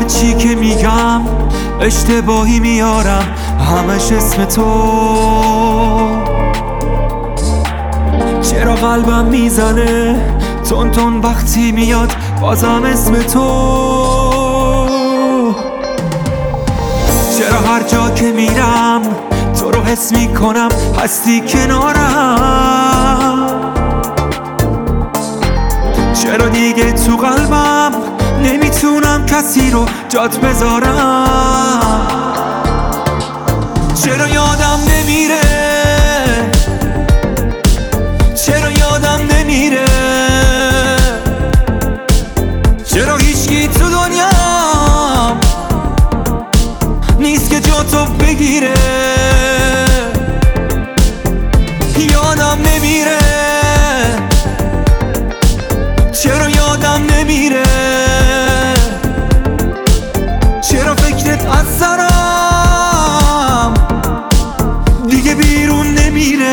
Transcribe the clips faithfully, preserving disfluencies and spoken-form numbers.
هرچی که میگم اشتباهی میارم، همش اسم تو. چرا قلبم میزنه تون تون وقتی میاد بازم اسم تو؟ چرا هر جا که میرم تو رو حس میکنم، هستی کنارم؟ چرا دیگه تو قلبم نمیتونم کسی رو جات بذارم؟ چرا یادم نمیره، چرا یادم نمیره، چرا هیچکی تو دنیا نیست که جا تو بگیره؟ یادم نمیره، چرا یادم نمیره، چرا فکرت از سرم دیگه بیرون نمیره؟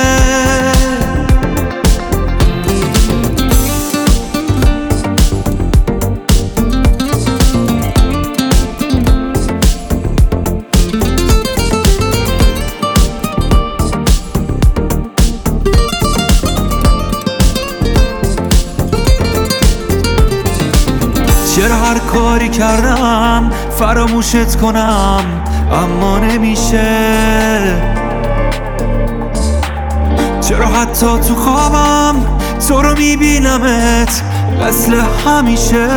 چرا هر کاری کردم فراموشت کنم اما نمیشه؟ چرا حتی تو خوابم تو رو میبینمت مثل همیشه؟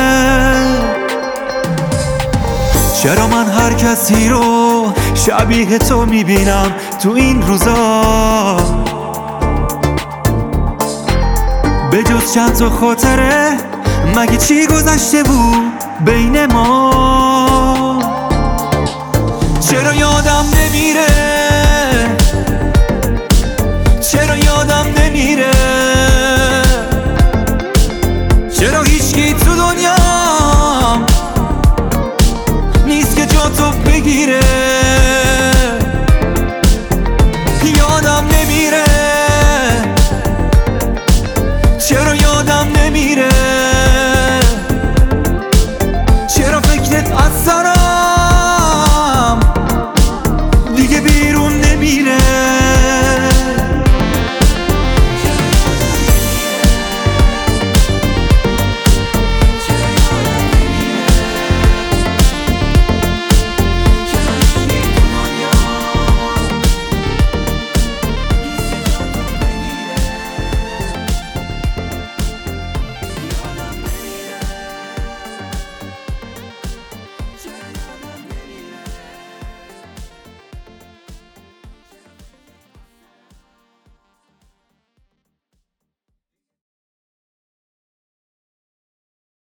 چرا من هر کسی رو شبیه تو میبینم تو این روزا؟ به جز چند تا خاطره مگه چی گذشته بود بین ما؟ چرا یادم نمیره،